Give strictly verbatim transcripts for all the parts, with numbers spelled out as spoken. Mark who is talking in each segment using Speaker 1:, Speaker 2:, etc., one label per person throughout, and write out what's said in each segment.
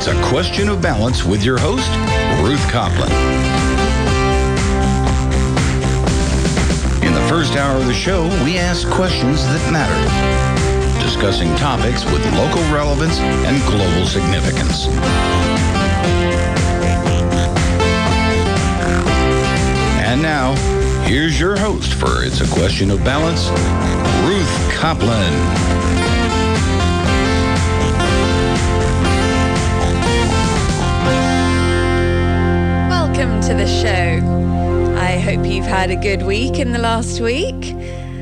Speaker 1: A Question of Balance with your host, Ruth Coplin. In the first hour of the show, we ask questions that matter, discussing topics with local relevance and global significance. And now, here's your host for It's a Question of Balance, Ruth Coplin.
Speaker 2: Welcome to the show. I hope you've had a good week in the last week.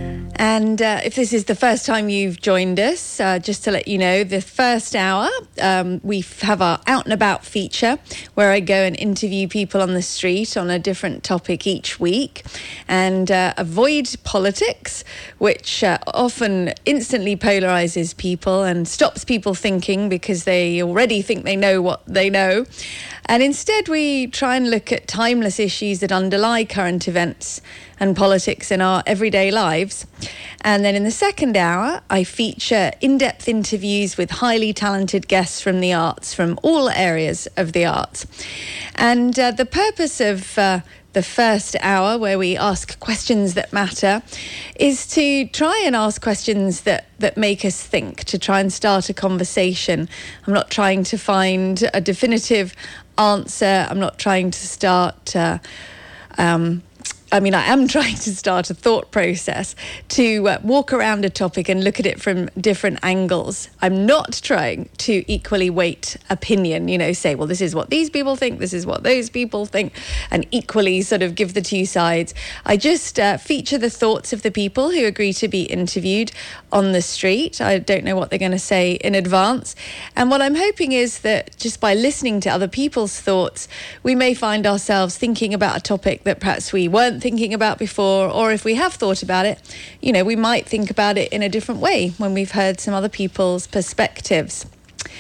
Speaker 2: And uh, if this is the first time you've joined us, uh, just to let you know, the first hour, um, we have our Out and About feature where I go and interview people on the street on a different topic each week and uh, avoid politics, which uh, often instantly polarizes people and stops people thinking because they already think they know what they know. And instead, we try and look at timeless issues that underlie current events and politics in our everyday lives. And then in the second hour, I feature in-depth interviews with highly talented guests from the arts, from all areas of the arts. And uh, the purpose of uh, the first hour, where we ask questions that matter, is to try and ask questions that, that make us think, to try and start a conversation. I'm not trying to find a definitive answer. I'm not trying to start... Uh, um, I mean, I am trying to start a thought process to uh, walk around a topic and look at it from different angles. I'm not trying to equally weight opinion, you know, say, well, this is what these people think, this is what those people think, and equally sort of give the two sides. I just uh, feature the thoughts of the people who agree to be interviewed on the street. I don't know what they're going to say in advance. And what I'm hoping is that just by listening to other people's thoughts, we may find ourselves thinking about a topic that perhaps we weren't thinking about before, or if we have thought about it, you know, we might think about it in a different way when we've heard some other people's perspectives.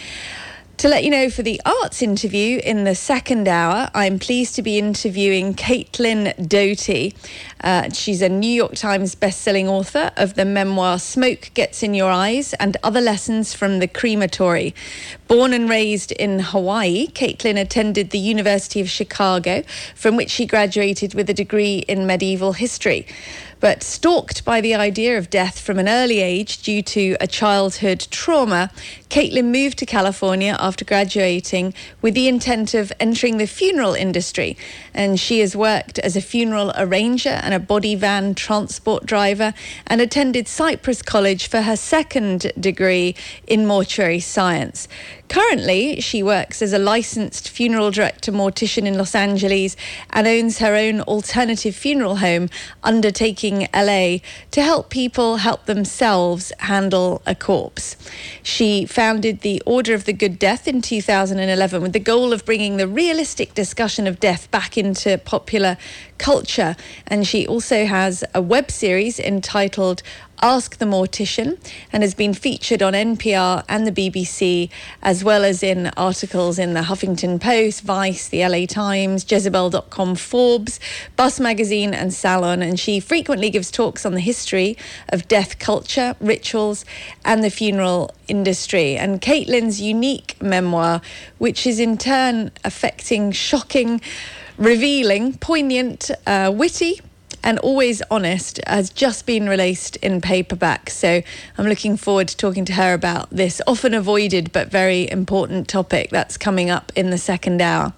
Speaker 2: To let you know, for the arts interview in the second hour, I'm pleased to be interviewing Caitlin Doughty. Uh, she's a New York Times bestselling author of the memoir Smoke Gets in Your Eyes and Other Lessons from the Crematory. Born and raised in Hawaii, Caitlin attended the University of Chicago, from which she graduated with a degree in medieval history. But stalked by the idea of death from an early age due to a childhood trauma, Caitlin moved to California after graduating with the intent of entering the funeral industry. And she has worked as a funeral arranger and a body van transport driver and attended Cypress College for her second degree in mortuary science. Currently, she works as a licensed funeral director mortician in Los Angeles and owns her own alternative funeral home, Undertaking L A, to help people help themselves handle a corpse. She founded the Order of the Good Death in two thousand eleven with the goal of bringing the realistic discussion of death back into popular culture. And she also has a web series entitled Ask the Mortician, and has been featured on N P R and the B B C, as well as in articles in the Huffington Post, Vice, the L A Times, Jezebel dot com, Forbes, Bus Magazine and Salon. And she frequently gives talks on the history of death culture, rituals and the funeral industry. And Caitlin's unique memoir, which is in turn affecting, shocking, revealing, poignant, uh, witty and always honest, has just been released in paperback. So I'm looking forward to talking to her about this often avoided but very important topic that's coming up in the second hour.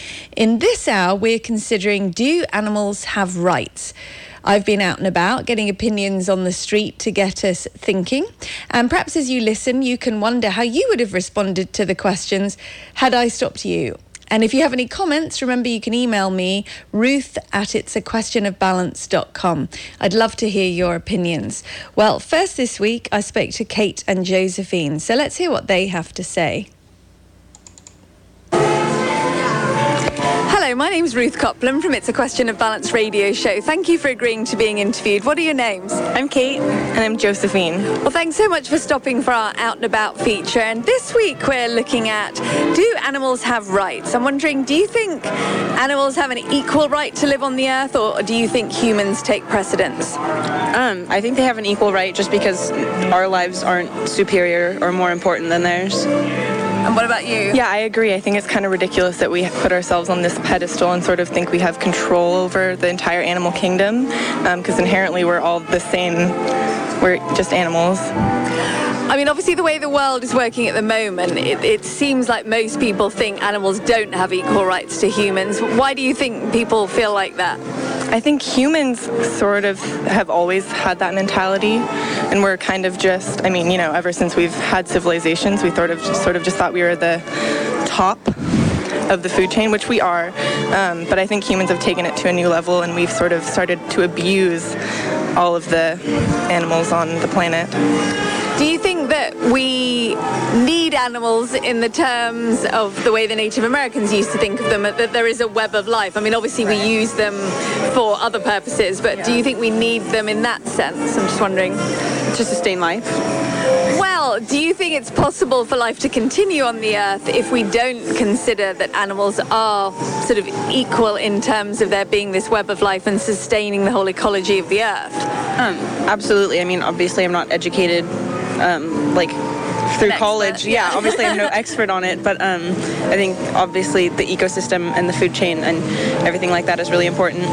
Speaker 2: In this hour, we're considering, do animals have rights? I've been out and about getting opinions on the street to get us thinking. And perhaps as you listen, you can wonder how you would have responded to the questions had I stopped you. And if you have any comments, remember you can email me, ruth at it's a question of balance dot com. I'd love to hear your opinions. Well, first this week, I spoke to Kate and Josephine. So let's hear what they have to say. Hello, my name's Ruth Coplin from It's a Question of Balance radio show. Thank you for agreeing to being interviewed. What are your names?
Speaker 3: I'm Kate. And I'm Josephine.
Speaker 2: Well, thanks so much for stopping for our Out and About feature. And this week we're looking at, do animals have rights? I'm wondering, do you think animals have an equal right to live on the earth, or do you think humans take precedence?
Speaker 3: Um, I think they have an equal right just because our lives aren't superior or more important than theirs.
Speaker 2: And what about you?
Speaker 3: Yeah, I agree. I think it's kind of ridiculous that we put ourselves on this pedestal and sort of think we have control over the entire animal kingdom, because um, inherently we're all the same. We're just animals.
Speaker 2: I mean, obviously, the way the world is working at the moment, it, it seems like most people think animals don't have equal rights to humans. Why do you think people feel like that?
Speaker 3: I think humans sort of have always had that mentality, and we're kind of just, I mean, you know, ever since we've had civilizations, we sort of just, sort of just thought we were the top of the food chain, which we are. Um, but I think humans have taken it to a new level, and we've sort of started to abuse all of the animals on the planet.
Speaker 2: Do you think that we need animals in the terms of the way the Native Americans used to think of them, that there is a web of life? I mean, obviously we use them for other purposes, but yeah. Do you think we need them in that sense? I'm just wondering.
Speaker 4: To sustain life?
Speaker 2: Well, do you think it's possible for life to continue on the Earth if we don't consider that animals are sort of equal in terms of there being this web of life and sustaining the whole ecology of the Earth?
Speaker 4: Um, absolutely. I mean, obviously I'm not educated um, like through
Speaker 2: An
Speaker 4: college.
Speaker 2: Expert,
Speaker 4: yeah.
Speaker 2: yeah,
Speaker 4: Obviously I'm no expert on it, but um, I think obviously the ecosystem and the food chain and everything like that is really important.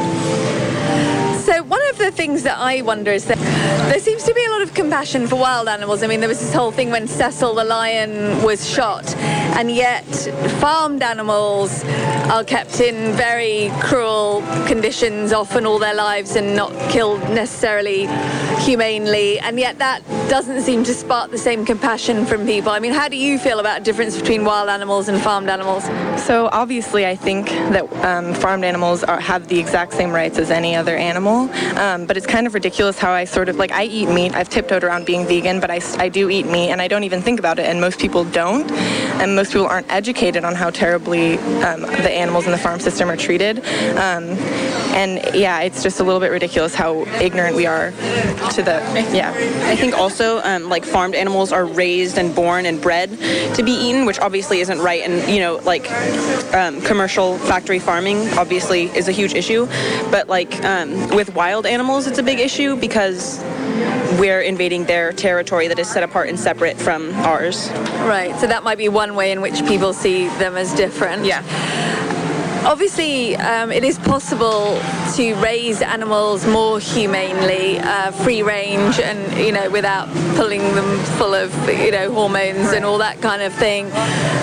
Speaker 2: So one of the things that I wonder is that there seems to be a lot of compassion for wild animals. I mean, there was this whole thing when Cecil the lion was shot, and yet farmed animals are kept in very cruel conditions often all their lives and not killed necessarily humanely, and yet that doesn't seem to spark the same compassion from people. I mean, how do you feel about the difference between wild animals and farmed animals?
Speaker 3: So obviously I think that um, farmed animals are, have the exact same rights as any other animal, um, but it's kind of ridiculous how I sort of, like, I eat meat. I've tiptoed around being vegan, but I, I do eat meat, and I don't even think about it, and most people don't, and most people aren't educated on how terribly um, the animals in the farm system are treated. Um, and yeah, it's just a little bit ridiculous how ignorant we are to the, yeah.
Speaker 4: I think also um, like farmed animals are raised and born and bred to be eaten, which obviously isn't right. And, you know, like um, commercial factory farming obviously is a huge issue. But like um, with wild animals, it's a big issue because we're invading their territory that is set apart and separate from ours.
Speaker 2: Right, so that might be one way in which people see them as different.
Speaker 4: Yeah.
Speaker 2: Obviously, um, it is possible to raise animals more humanely, uh, free range, and, you know, without pulling them full of, you know, hormones and all that kind of thing.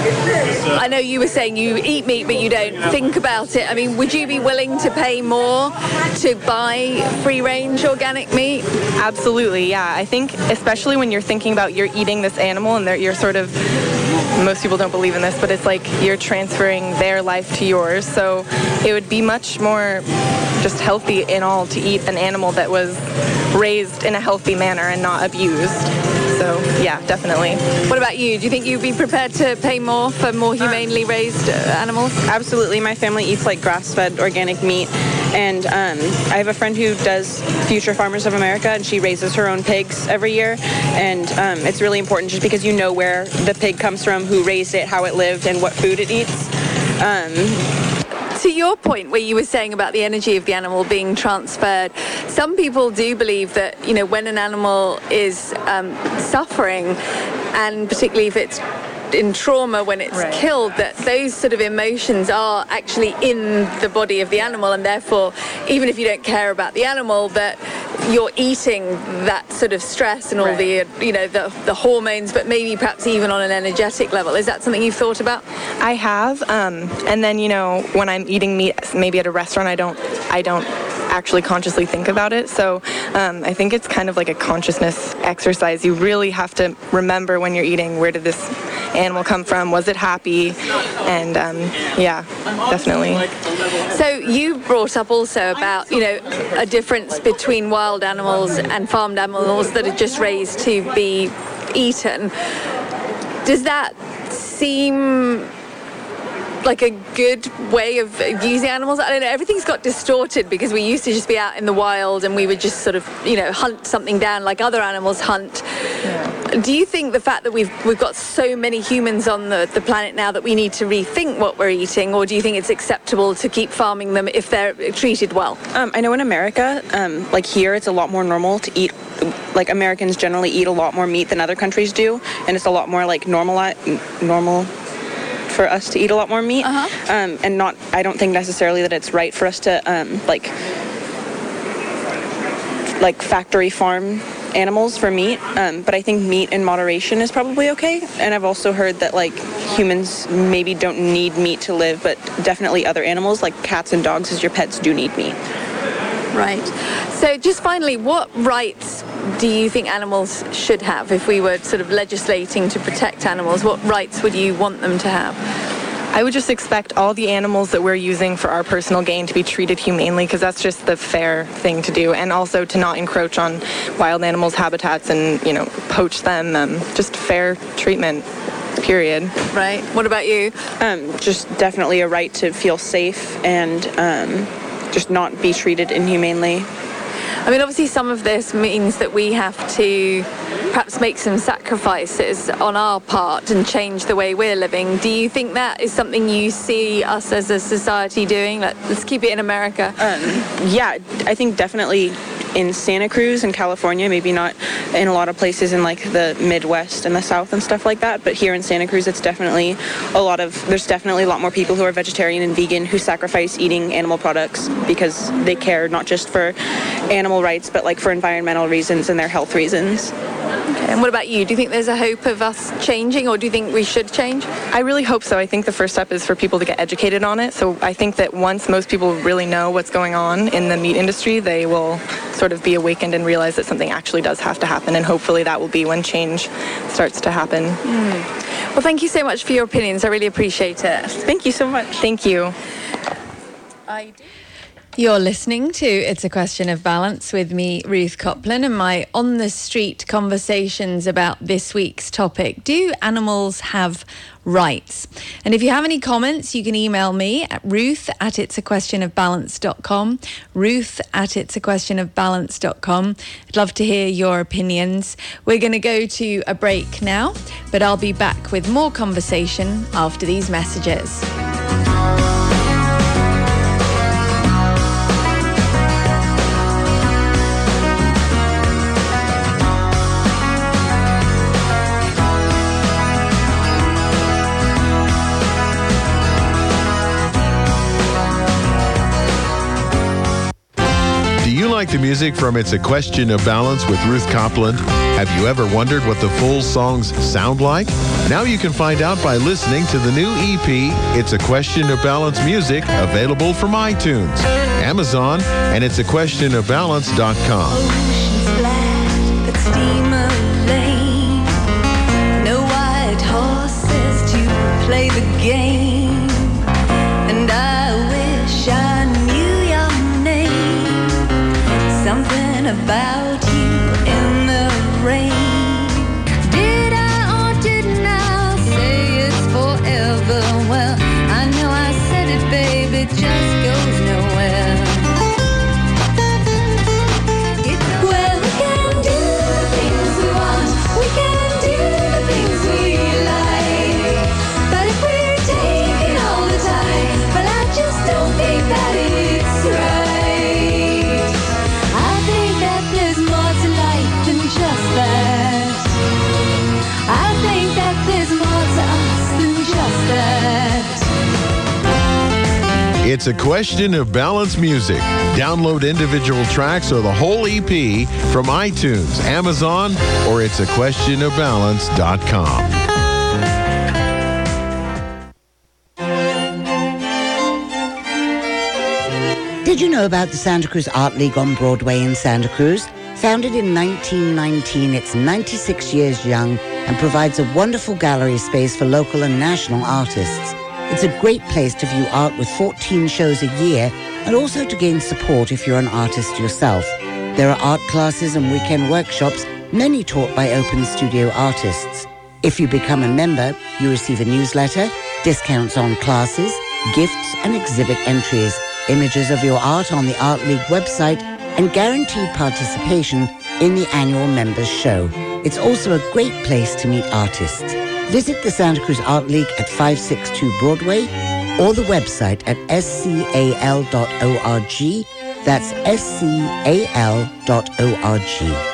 Speaker 2: I know you were saying you eat meat, but you don't think about it. I mean, would you be willing to pay more to buy free range organic meat?
Speaker 3: Absolutely, yeah. I think especially when you're thinking about you're eating this animal and you're sort of, most people don't believe in this, but it's like you're transferring their life to yours. So it would be much more just healthy in all to eat an animal that was raised in a healthy manner and not abused. So yeah, definitely.
Speaker 2: What about you? Do you think you'd be prepared to pay more for more humanely raised uh, animals?
Speaker 4: Absolutely. My family eats like grass-fed organic meat, and um, I have a friend who does Future Farmers of America, and she raises her own pigs every year, and um, it's really important just because you know where the pig comes from, who raised it, how it lived, and what food it eats. Um,
Speaker 2: To your point where you were saying about the energy of the animal being transferred, some people do believe that, you know, when an animal is um, suffering, and particularly if it's in trauma when it's right. killed, that those sort of emotions are actually in the body of the animal, and therefore even if you don't care about the animal, that you're eating that sort of stress and all right. the, you know, the, the hormones, but maybe perhaps even on an energetic level. Is that something you've thought about?
Speaker 3: I have, um, and then, you know, when I'm eating meat, maybe at a restaurant, I don't, I don't actually consciously think about it. So um, I think it's kind of like a consciousness exercise. You really have to remember when you're eating, where did this animal come from? Was it happy? And um, yeah, definitely.
Speaker 2: So you brought up also about, you know, a difference between wild animals and farmed animals that are just raised to be eaten. Does that seem like a good way of using animals? I don't know, everything's got distorted because we used to just be out in the wild and we would just sort of, you know, hunt something down like other animals hunt. Yeah. Do you think the fact that we've we've got so many humans on the, the planet now that we need to rethink what we're eating, or do you think it's acceptable to keep farming them if they're treated well?
Speaker 4: Um, I know in America, um, like here, it's a lot more normal to eat, like Americans generally eat a lot more meat than other countries do, and it's a lot more like normal, normal for us to eat a lot more meat.
Speaker 2: Uh-huh.
Speaker 4: Um, and not, I don't think necessarily that it's right for us to um, like, like factory farm animals for meat, um, but I think meat in moderation is probably okay. And I've also heard that like humans maybe don't need meat to live, but definitely other animals like cats and dogs as your pets do need meat.
Speaker 2: Right. So just finally, what rights do you think animals should have? If we were sort of legislating to protect animals, what rights would you want them to have?
Speaker 3: I would just expect all the animals that we're using for our personal gain to be treated humanely, because that's just the fair thing to do, and also to not encroach on wild animals' habitats and, you know, poach them. Um, just fair treatment, period.
Speaker 2: Right. What about you?
Speaker 4: Um, just definitely a right to feel safe and um, just not be treated inhumanely.
Speaker 2: I mean, obviously some of this means that we have to perhaps make some sacrifices on our part and change the way we're living. Do you think that is something you see us as a society doing? Like, let's keep it in America.
Speaker 4: Um, yeah, I think definitely in Santa Cruz and California, maybe not in a lot of places in like the Midwest and the South and stuff like that, but here in Santa Cruz, it's definitely a lot of, there's definitely a lot more people who are vegetarian and vegan who sacrifice eating animal products because they care not just for animal rights, but like for environmental reasons and their health reasons.
Speaker 2: Okay. And what about you? Do you think there's a hope of us changing, or do you think we should change?
Speaker 3: I really hope so. I think the first step is for people to get educated on it. So I think that once most people really know what's going on in the meat industry, they will sort of be awakened and realize that something actually does have to happen. And hopefully that will be when change starts to happen.
Speaker 2: Mm. Well, thank you so much for your opinions. I really appreciate it.
Speaker 3: Thank you so much. Thank you.
Speaker 2: I do. You're listening to It's a Question of Balance with me, Ruth Copland, and my on-the-street conversations about this week's topic. Do animals have rights? And if you have any comments, you can email me at ruth at it's a question of balance dot com, ruth at it's a question of balance dot com. I'd love to hear your opinions. We're going to go to a break now, but I'll be back with more conversation after these messages.
Speaker 5: Like the music from It's a Question of Balance with Ruth Copland? Have you ever wondered what the full songs sound like? Now you can find out by listening to the new E P, It's a Question of Balance Music, available from iTunes, Amazon, and it's a question of balance dot com.
Speaker 6: Ocean's black, but steamer lane. No white horses to play the game. And I wish I knew your name. Something about you in the rain. Did I or didn't I say it's forever? Well, I know I said it, babe, it just goes nowhere. It, well, we can do the things we want, we can do the things we like. But if we're taking all the time, well, I just don't think that it's right.
Speaker 5: It's a Question of Balance Music. Download individual tracks or the whole E P from iTunes, Amazon, or it's a question of balance dot com.
Speaker 7: Did you know about the Santa Cruz Art League on Broadway in Santa Cruz? Founded in nineteen nineteen, it's ninety-six years young and provides a wonderful gallery space for local and national artists. It's a great place to view art with fourteen shows a year and also to gain support if you're an artist yourself. There are art classes and weekend workshops, many taught by open studio artists. If you become a member, you receive a newsletter, discounts on classes, gifts and exhibit entries, images of your art on the Art League website, and guaranteed participation in the annual members show. It's also a great place to meet artists. Visit the Santa Cruz Art League at five sixty-two Broadway or the website at s c a l dot org. That's s c a l dot org.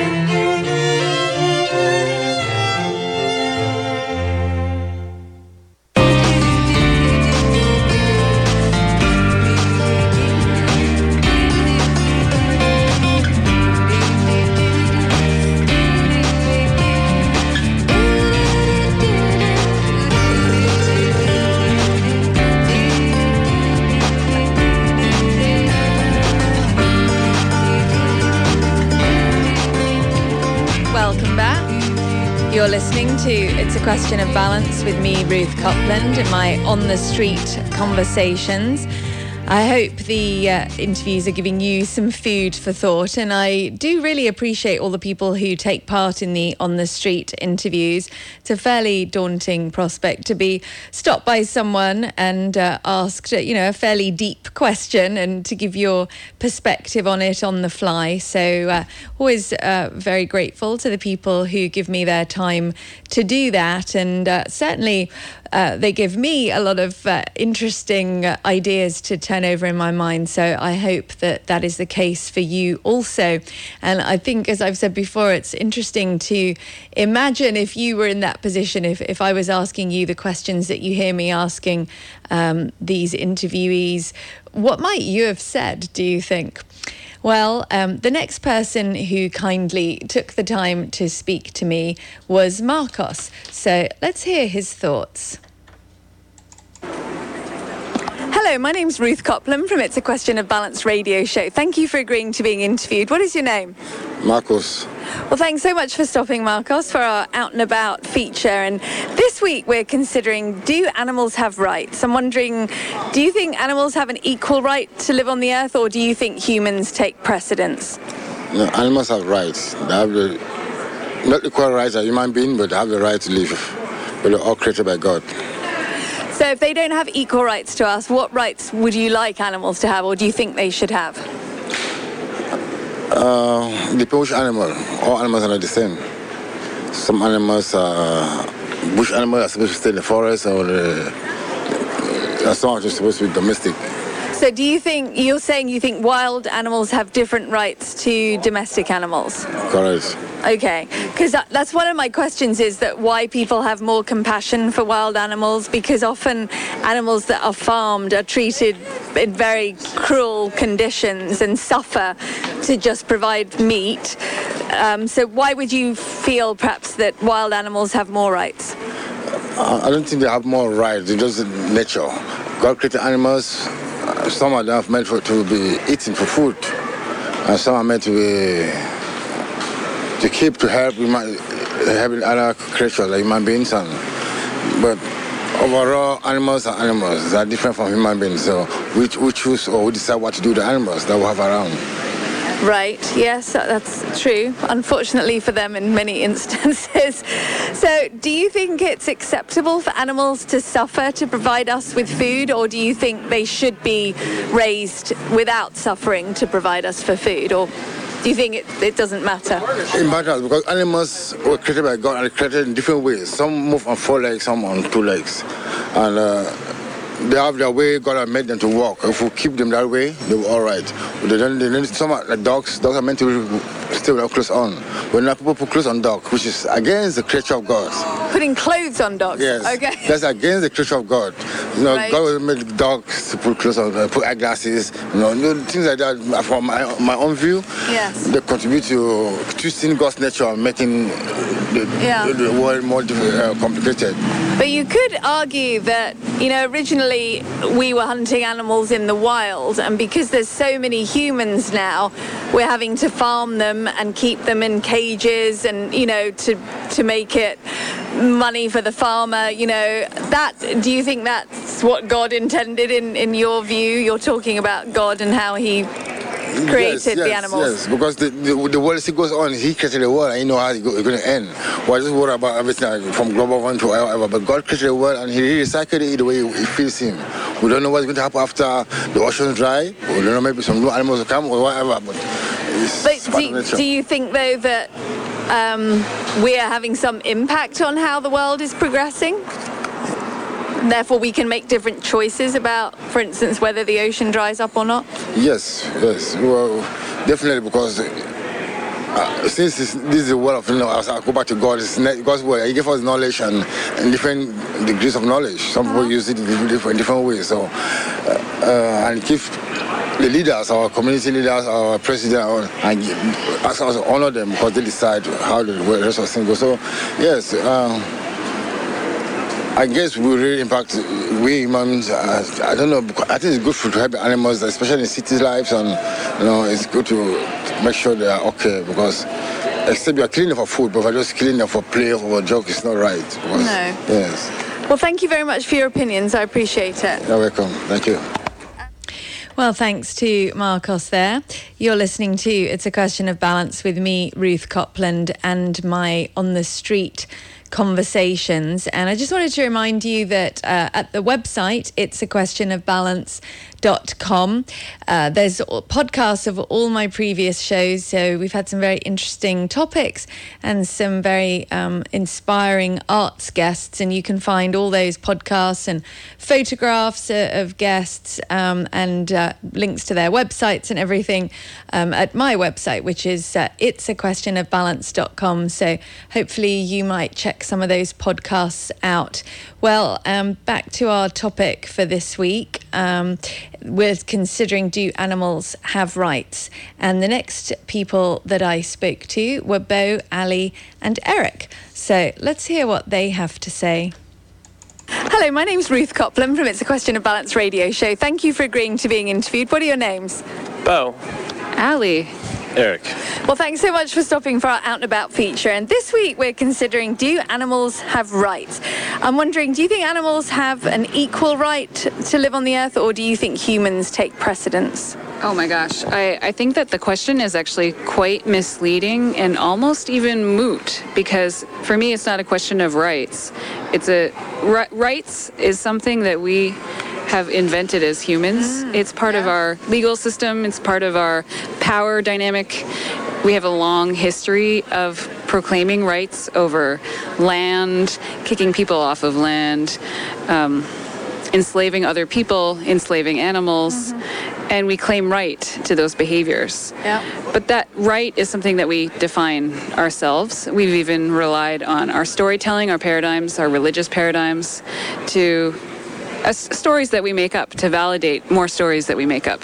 Speaker 2: You're listening to It's a Question of Balance with me, Ruth Copland, in my On the Street conversations. I hope the uh, interviews are giving you some food for thought, and I do really appreciate all the people who take part in the On the Street interviews. It's a fairly daunting prospect to be stopped by someone and uh, asked, you know, a fairly deep question and to give your perspective on it on the fly. So uh, always uh, very grateful to the people who give me their time to do that, and uh, certainly Uh, they give me a lot of uh, interesting uh, ideas to turn over in my mind. So I hope that that is the case for you also. And I think, as I've said before, it's interesting to imagine if you were in that position, if, if I was asking you the questions that you hear me asking um, these interviewees, what might you have said, do you think? Well, um, the next person who kindly took the time to speak to me was Marcos. So let's hear his thoughts. Hello, my name's Ruth Copland from It's a Question of Balance radio show. Thank you for agreeing to being interviewed. What is your name?
Speaker 8: Marcos.
Speaker 2: Well, thanks so much for stopping, Marcos, for our Out and About feature. And this week we're considering, do animals have rights? I'm wondering, do you think animals have an equal right to live on the earth, or do you think humans take precedence?
Speaker 8: No, animals have rights. They have the, not equal rights as human beings, but they have the right to live. But they're all created by God.
Speaker 2: So if they don't have equal rights to us, what rights would you like animals to have, or do you think they should have?
Speaker 8: Uh, depends which animal. All animals are not the same. Some animals are bush animals are supposed to stay in the forest, or uh, some are just supposed to be domestic.
Speaker 2: So do you think, you're saying you think wild animals have different rights to domestic animals?
Speaker 8: Correct.
Speaker 2: Okay, because that, that's one of my questions, is that why people have more compassion for wild animals, because often animals that are farmed are treated in very cruel conditions and suffer to just provide meat. Um, so why would you feel perhaps that wild animals have more rights?
Speaker 8: I don't think they have more rights. It's just nature. God created animals. Some of them are meant for, to be eaten for food, and some are meant to be to keep to help human, help other creatures like human beings. And but overall, animals are animals. They are different from human beings. So we, we choose or we decide what to do with the animals that we have around.
Speaker 2: Right, yes, that's true, unfortunately for them in many instances. So do you think it's acceptable for animals to suffer to provide us with food, or do you think they should be raised without suffering to provide us for food, or do you think it, it doesn't matter?
Speaker 8: It matters because animals were created by God and they're created in different ways. Some move on four legs, some on two legs. And uh, they have their way God has made them to walk. If we keep them that way, they're all right. But they don't, they don't, some are like dogs, dogs are meant to stay without clothes on. But now people put clothes on dogs, which is against the creature of God.
Speaker 2: Putting clothes on dogs?
Speaker 8: Yes.
Speaker 2: Okay.
Speaker 8: That's against the creature of God. You know,
Speaker 2: Right.
Speaker 8: God will make dogs to put clothes on, uh, put eyeglasses, you know, you know, things like that. From my, my own view,
Speaker 2: Yes.
Speaker 8: they contribute to twisting God's nature and making the,
Speaker 2: Yeah.
Speaker 8: the, the world more uh, complicated.
Speaker 2: But you could argue that, you know, originally we were hunting animals in the wild, and because there's so many humans now, we're having to farm them and keep them in cages and, you know, to to make it money for the farmer, you know. That, do you think that's what God intended in, in your view? You're talking about God and how he created
Speaker 8: yes, yes,
Speaker 2: the animals.
Speaker 8: Yes, because the, the, the world still goes on. He created the world and he knows how it's going to end. We're just worried about everything like, from global warming to whatever. But God created the world and he recycled it the way it feels him. We don't know what's going to happen after the oceans dry. We don't know, maybe some new animals will come or whatever. But, it's
Speaker 2: But
Speaker 8: part
Speaker 2: do,
Speaker 8: of nature.
Speaker 2: do you think, though, that um, we are having some impact on how the world is progressing. Therefore, we can make different choices about, for instance, whether the ocean dries up or not?
Speaker 8: Yes, yes. Well, definitely, because uh, since this, this is a world of, you know, as I go back to God, it's God's word. He gave us knowledge and, and different degrees of knowledge. Some people uh-huh. use it in different, different ways. So, uh, uh, and keep the leaders, our community leaders, our president, and ask us to honor them because they decide how the rest of things go. So, yes. Uh, I guess we really impact we humans. Uh, I don't know. I think it's good for to help animals, especially in city lives, and you know, it's good to make sure they are okay. Because except you are killing them for food, but if you're just killing them for play or for a joke, it's not right. Because,
Speaker 2: no.
Speaker 8: Yes.
Speaker 2: Well, thank you very much for your opinions. I appreciate it.
Speaker 8: You're welcome. Thank you.
Speaker 2: Well, thanks to Marcos there. You're listening to It's a Question of Balance with me, Ruth Copland, and my On the Street conversations. And I just wanted to remind you that uh, at the website, it's a question of balance dot com. Uh, there's podcasts of all my previous shows. So we've had some very interesting topics and some very um, inspiring arts guests. And you can find all those podcasts and photographs uh, of guests um, and uh, links to their websites and everything um, at my website, which is uh, it's a question of balance dot com. So hopefully you might check some of those podcasts out. Well, um, back to our topic for this week. Um, we're considering, do animals have rights? And the next people that I spoke to were Bo, Ali and Eric. So let's hear what they have to say. Hello, my name's Ruth Copland from It's a Question of Balance radio show. Thank you for agreeing to being interviewed. What are your names?
Speaker 9: Bo.
Speaker 2: Ali.
Speaker 9: Eric.
Speaker 2: Well, thanks so much for stopping for our Out and About feature. And this week we're considering, do animals have rights? I'm wondering, do you think animals have an equal right to live on the earth, or do you think humans take precedence?
Speaker 10: Oh my gosh, I, I think that the question is actually quite misleading and almost even moot, because for me it's not a question of rights. It's a rights is something that we have invented as humans. Mm, it's part yeah. of our legal system. It's part of our power dynamic. We have a long history of proclaiming rights over land, kicking people off of land, um, enslaving other people, enslaving animals, mm-hmm. and we claim right to those behaviors.
Speaker 2: Yeah.
Speaker 10: But that right is something that we define ourselves. We've even relied on our storytelling, our paradigms, our religious paradigms to Uh, stories that we make up to validate more stories that we make up.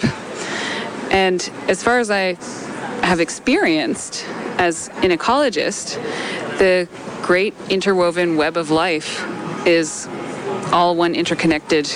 Speaker 10: And as far as I have experienced as an ecologist, the great interwoven web of life is all one interconnected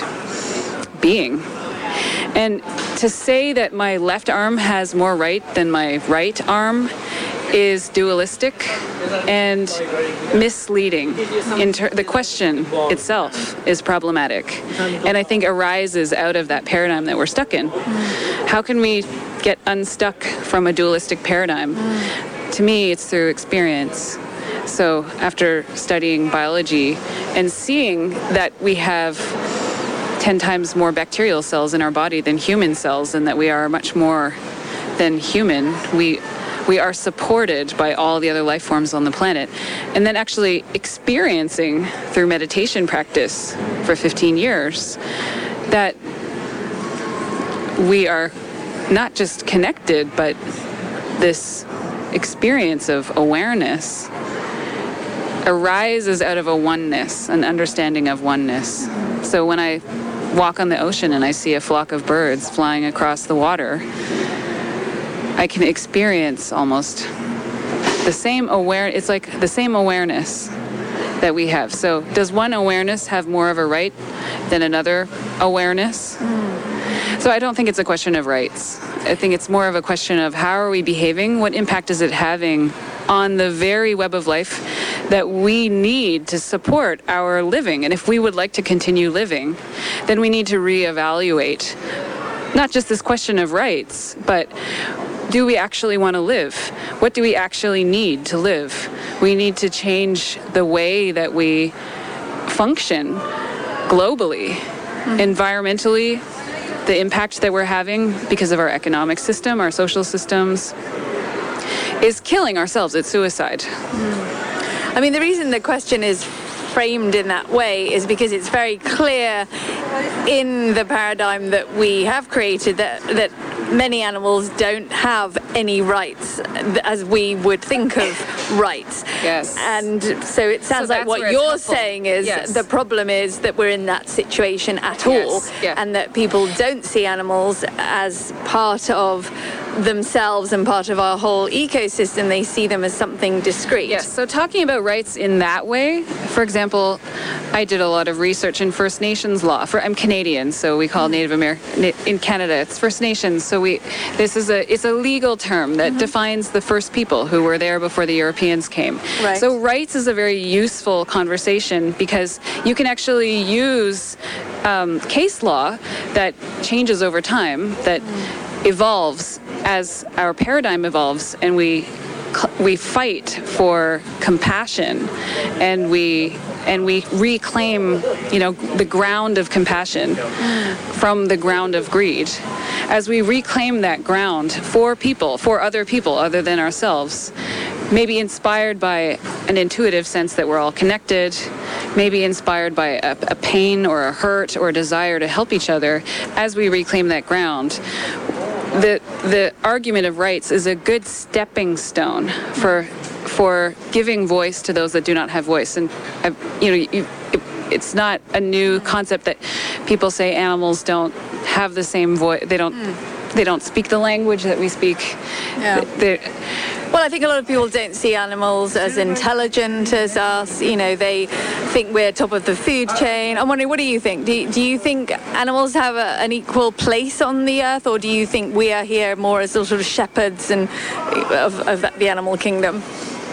Speaker 10: being. And to say that my left arm has more right than my right arm is dualistic and misleading. Inter- the question itself is problematic, and I think arises out of that paradigm that we're stuck in. How can we get unstuck from a dualistic paradigm? To me, it's through experience. So after studying biology and seeing that we have ten times more bacterial cells in our body than human cells, and that we are much more than human, we We are supported by all the other life forms on the planet. And then actually experiencing through meditation practice for fifteen years that we are not just connected, but this experience of awareness arises out of a oneness, an understanding of oneness. So when I walk on the ocean and I see a flock of birds flying across the water, I can experience almost the same aware. It's like the same awareness that we have. So does one awareness have more of a right than another awareness? Mm. So I don't think it's a question of rights. I think it's more of a question of how are we behaving? What impact is it having on the very web of life that we need to support our living? And if we would like to continue living, then we need to reevaluate not just this question of rights, but do we actually want to live? What do we actually need to live? We need to change the way that we function globally, mm-hmm. environmentally, the impact that we're having because of our economic system, our social systems, is killing ourselves. It's suicide.
Speaker 2: Mm. I mean, the reason the question is framed in that way is because it's very clear in the paradigm that we have created that that many animals don't have any rights as we would think of rights.
Speaker 10: Yes.
Speaker 2: And so it sounds
Speaker 10: so
Speaker 2: like what you're helpful. saying is yes. the problem is that we're in that situation at all,
Speaker 10: yes. yeah.
Speaker 2: and that people don't see animals as part of themselves and part of our whole ecosystem. They see them as something discrete.
Speaker 10: Yes, so talking about rights in that way, for example, I did a lot of research in First Nations law. For, I'm Canadian, so we call Native American, in Canada, it's First Nations. So we, this is a, it's a legal term that mm-hmm. defines the first people who were there before the Europeans came.
Speaker 2: Right.
Speaker 10: So rights is a very useful conversation because you can actually use um, case law that changes over time, that mm. evolves as our paradigm evolves, and we we fight for compassion, and we and we reclaim, you know, the ground of compassion from the ground of greed. As we reclaim that ground for people, for other people other than ourselves, maybe inspired by an intuitive sense that we're all connected, maybe inspired by a, a pain or a hurt or a desire to help each other, as we reclaim that ground, the the argument of rights is a good stepping stone for for giving voice to those that do not have voice. And uh, you know, you, it, it's not a new concept that people say animals don't have the same voice. They don't. Mm. They don't speak the language that we speak.
Speaker 2: Yeah.
Speaker 10: They're,
Speaker 2: Well, I think a lot of people don't see animals as intelligent as us. You know, they think we're top of the food chain. I'm wondering, what do you think? Do you, do you think animals have a, an equal place on the earth, or do you think we are here more as sort of shepherds and of, of the animal kingdom?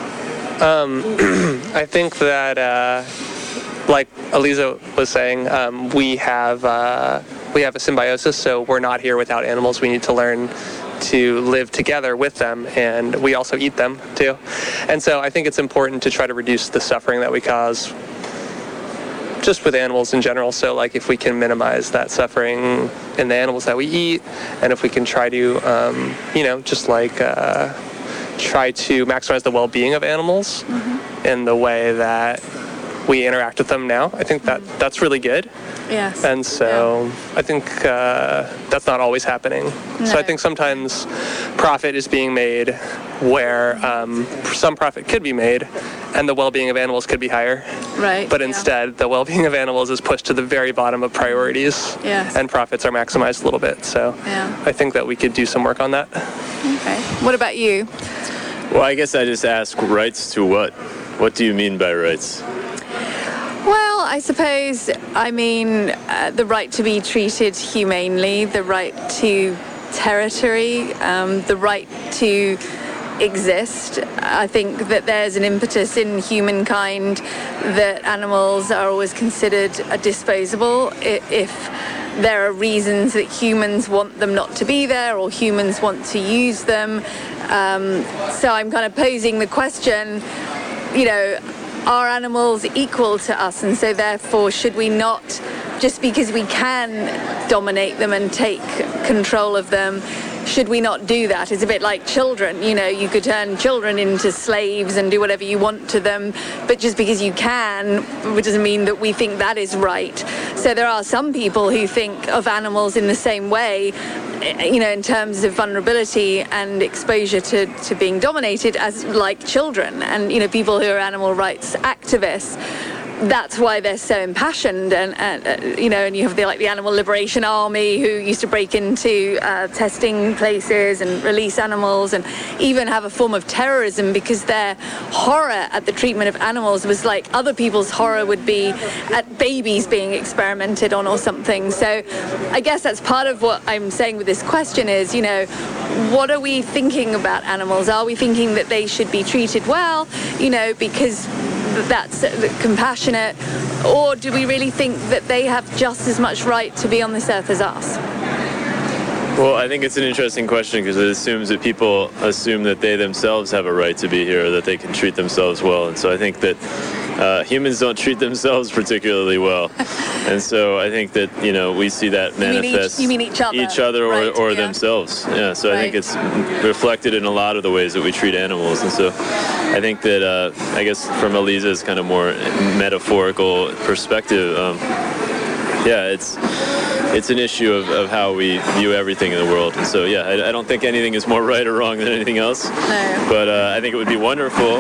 Speaker 9: Um, I think that, uh, like Eliza was saying, um, we have uh, we have a symbiosis, so we're not here without animals. We need to learn to live together with them, and we also eat them too. And so I think it's important to try to reduce the suffering that we cause just with animals in general. So like if we can minimize that suffering in the animals that we eat, and if we can try to, um, you know, just like uh, try to maximize the well-being of animals mm-hmm. in the way that we interact with them now, I think that mm-hmm. that's really good.
Speaker 2: Yes.
Speaker 9: And so yeah. I think uh, that's not always happening. No. So I think sometimes profit is being made where um, some profit could be made and the well-being of animals could be higher.
Speaker 2: Right.
Speaker 9: But instead, yeah. the well-being of animals is pushed to the very bottom of priorities.
Speaker 2: Yes.
Speaker 9: And profits are maximized a little bit. So
Speaker 2: yeah.
Speaker 9: I think that we could do some work on that.
Speaker 2: Okay. What about you?
Speaker 11: Well, I guess I just ask, rights to what? What do you mean by rights?
Speaker 2: Well, I suppose, I mean, uh, the right to be treated humanely, the right to territory, um, the right to exist. I think that there's an impetus in humankind that animals are always considered disposable if there are reasons that humans want them not to be there or humans want to use them. Um, so I'm kind of posing the question, you know, are animals equal to us? And so therefore, should we not, just because we can dominate them and take control of them, should we not do that? It's a bit like children. You know, you could turn children into slaves and do whatever you want to them, but just because you can, it doesn't mean that we think that is right. So there are some people who think of animals in the same way, you know, in terms of vulnerability and exposure to, to being dominated as like children. And, you know, people who are animal rights activists, that's why they're so impassioned, and, and uh, you know, and you have the like the Animal Liberation Army who used to break into uh, testing places and release animals, and even have a form of terrorism because their horror at the treatment of animals was like other people's horror would be at babies being experimented on or something. So I guess that's part of what I'm saying with this question is, you know, what are we thinking about animals? Are we thinking that they should be treated well, you know, because that's compassionate, or do we really think that they have just as much right to be on this earth as us?
Speaker 11: Well, I think it's an interesting question because it assumes that people assume that they themselves have a right to be here, or that they can treat themselves well. And so I think that uh, humans don't treat themselves particularly well. And so I think that, you know, we see that manifest
Speaker 2: You mean each, you mean each other?
Speaker 11: each other or,
Speaker 2: right,
Speaker 11: or
Speaker 2: yeah.
Speaker 11: themselves. Yeah, so
Speaker 2: Right.
Speaker 11: I think it's reflected in a lot of the ways that we treat animals. And so I think that, uh, I guess from Eliza's kind of more metaphorical perspective, um, yeah, it's it's an issue of, of how we view everything in the world. And so, yeah, I, I don't think anything is more right or wrong than anything else.
Speaker 2: No.
Speaker 11: But uh, I think it would be wonderful.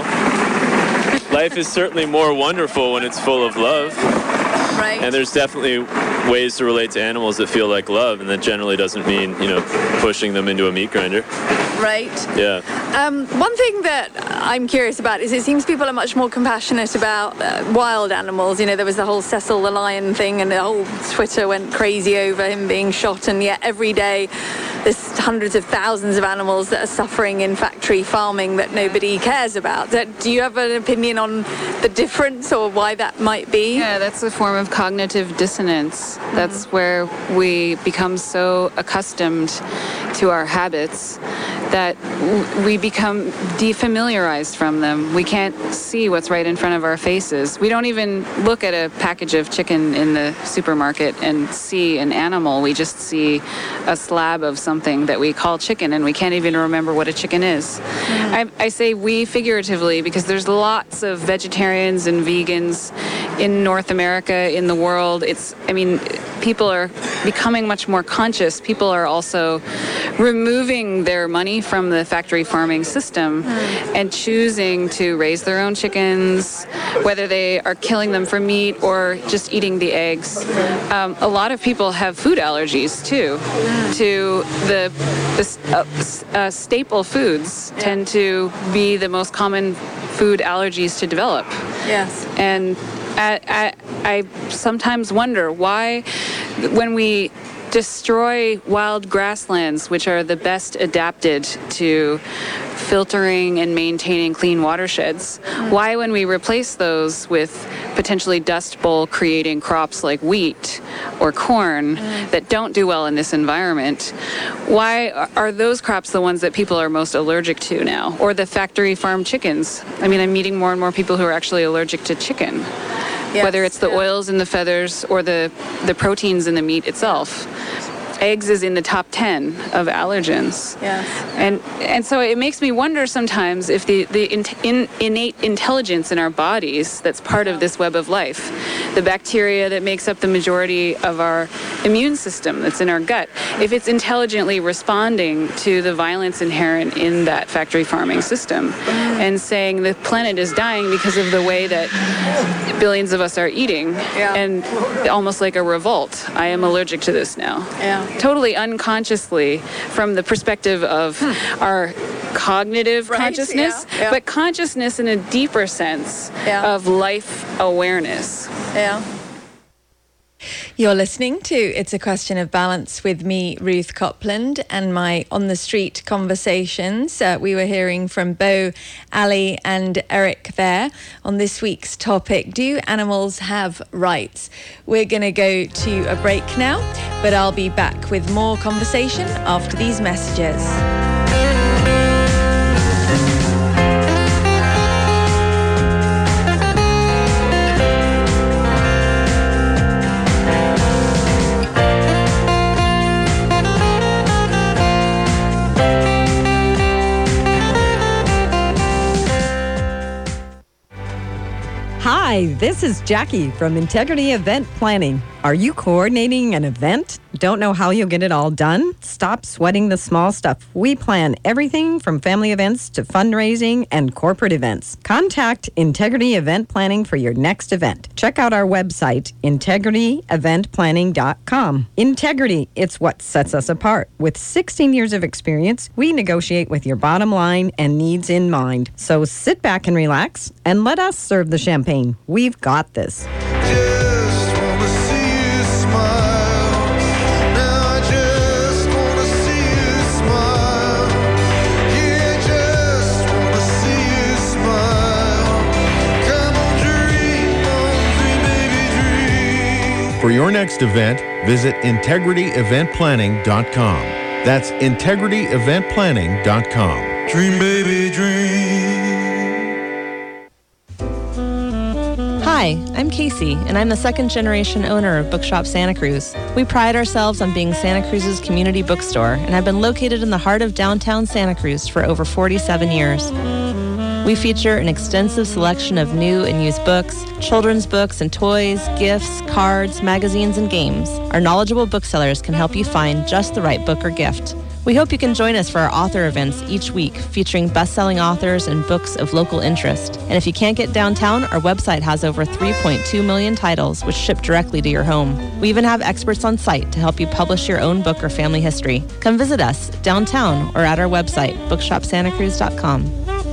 Speaker 11: Life is certainly more wonderful when it's full of love.
Speaker 2: Right.
Speaker 11: And there's definitely ways to relate to animals that feel like love, and that generally doesn't mean, you know, pushing them into a meat grinder.
Speaker 2: Right.
Speaker 11: Yeah.
Speaker 2: Um, one thing that I'm curious about is it seems people are much more compassionate about uh, wild animals. You know, there was the whole Cecil the lion thing, and the whole Twitter went crazy over him being shot, and yet every day there's hundreds of thousands of animals that are suffering in factory farming that nobody cares about. Do you have an opinion on the difference or why that might be?
Speaker 10: Yeah, that's a form of cognitive dissonance. Mm-hmm. That's where we become so accustomed to our habits that w- we become defamiliarized from them. We can't see what's right in front of our faces. We don't even look at a package of chicken in the supermarket and see an animal. We just see a slab of something that we call chicken, and we can't even remember what a chicken is. Mm. I, I say we figuratively because there's lots of vegetarians and vegans in North America, in the world. It's, I mean, people are becoming much more conscious. People are also removing their money from the factory farming system mm. and choosing to raise their own chickens, whether they are killing them for meat or just eating the eggs. Um, a lot of people have food allergies too, mm. to the, the uh, uh, staple foods yeah. tend to be the most common food allergies to develop.
Speaker 2: Yes.
Speaker 10: And I, I, I sometimes wonder why, when we destroy wild grasslands, which are the best adapted to filtering and maintaining clean watersheds, mm. why, when we replace those with potentially dust bowl creating crops like wheat or corn mm. that don't do well in this environment, why are those crops the ones that people are most allergic to now? Or the factory farm chickens? I mean, I'm meeting more and more people who are actually allergic to chicken. Yes, whether it's the yeah. oils in the feathers or the, the proteins in the meat itself. Eggs is in the top ten of allergens.
Speaker 2: Yes.
Speaker 10: And and so it makes me wonder sometimes if the, the in, in, innate intelligence in our bodies that's part of this web of life, the bacteria that makes up the majority of our immune system that's in our gut, if it's intelligently responding to the violence inherent in that factory farming system mm. and saying the planet is dying because of the way that billions of us are eating,
Speaker 2: yeah.
Speaker 10: and almost like a revolt. I am allergic to this now.
Speaker 2: Yeah.
Speaker 10: Totally unconsciously from the perspective of hmm. our cognitive right, consciousness,
Speaker 2: yeah, yeah.
Speaker 10: but consciousness in a deeper sense
Speaker 2: yeah.
Speaker 10: of life awareness.
Speaker 2: Yeah. You're listening to It's a Question of Balance with me, Ruth Copland, and my On the Street conversations. Uh, we were hearing from Bo, Ali and Eric there on this week's topic, do animals have rights? We're going to go to a break now, but I'll be back with more conversation after these messages.
Speaker 12: Hi, this is Jackie from Integrity Event Planning. Are you coordinating an event? Don't know how you'll get it all done? Stop sweating the small stuff. We plan everything from family events to fundraising and corporate events. Contact Integrity Event Planning for your next event. Check out our website, integrity event planning dot com. Integrity, it's what sets us apart. With sixteen years of experience, we negotiate with your bottom line and needs in mind. So sit back and relax and let us serve the champagne. We've got this.
Speaker 13: Just wanna see you smile. Now I just wanna see you smile. Yeah, just wanna see you smile. Come on, dream on, dream, baby, dream.
Speaker 5: For your next event, visit integrity event planning dot com. That's integrity event planning dot com.
Speaker 13: Dream, baby, dream.
Speaker 14: Hi, I'm Casey, and I'm the second generation owner of Bookshop Santa Cruz. We pride ourselves on being Santa Cruz's community bookstore and have been located in the heart of downtown Santa Cruz for over forty-seven years. We feature an extensive selection of new and used books, children's books and toys, gifts, cards, magazines, and games. Our knowledgeable booksellers can help you find just the right book or gift. We hope you can join us for our author events each week, featuring best-selling authors and books of local interest. And if you can't get downtown, our website has over three point two million titles, which ship directly to your home. We even have experts on site to help you publish your own book or family history. Come visit us downtown or at our website, bookshop santa cruz dot com.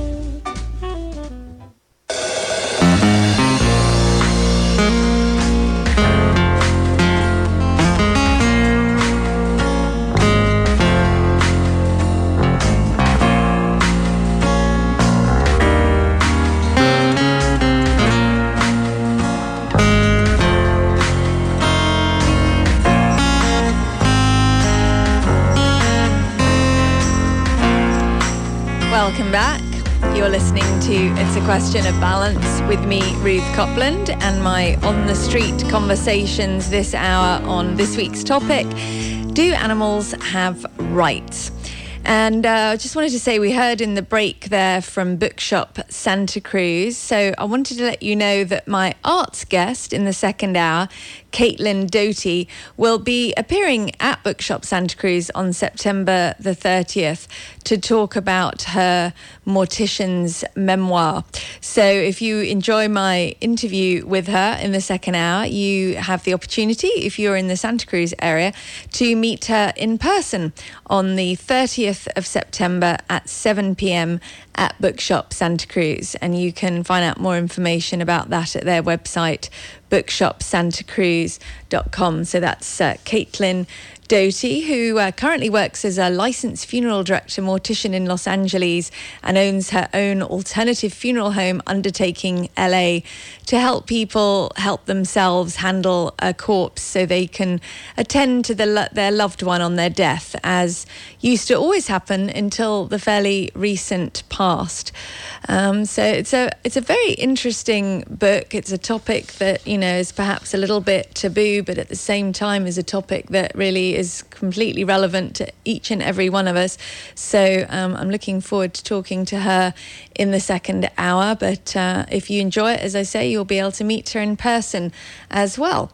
Speaker 2: Welcome back. You're listening to It's a Question of Balance with me, Ruth Copland, and my On the Street conversations this hour on this week's topic, do animals have rights? And I uh, just wanted to say we heard in the break there from Bookshop Santa Cruz. So I wanted to let you know that my arts guest in the second hour, Caitlin Doty, will be appearing at Bookshop Santa Cruz on September the thirtieth to talk about her mortician's memoir. So if you enjoy my interview with her in the second hour, you have the opportunity, if you're in the Santa Cruz area, to meet her in person on the thirtieth of September at seven p.m. at Bookshop Santa Cruz. And you can find out more information about that at their website, bookshop santa cruz dot com. So that's uh, Caitlin Doty, who uh, currently works as a licensed funeral director mortician in Los Angeles and owns her own alternative funeral home, Undertaking L A, to help people help themselves handle a corpse so they can attend to the, their loved one on their death, as used to always happen until the fairly recent past. Um, so it's a it's a very interesting book. It's a topic that, you know, is perhaps a little bit taboo, but at the same time is a topic that really is completely relevant to each and every one of us. So um, I'm looking forward to talking to her in the second hour. But uh, if you enjoy it, as I say, you'll be able to meet her in person as well.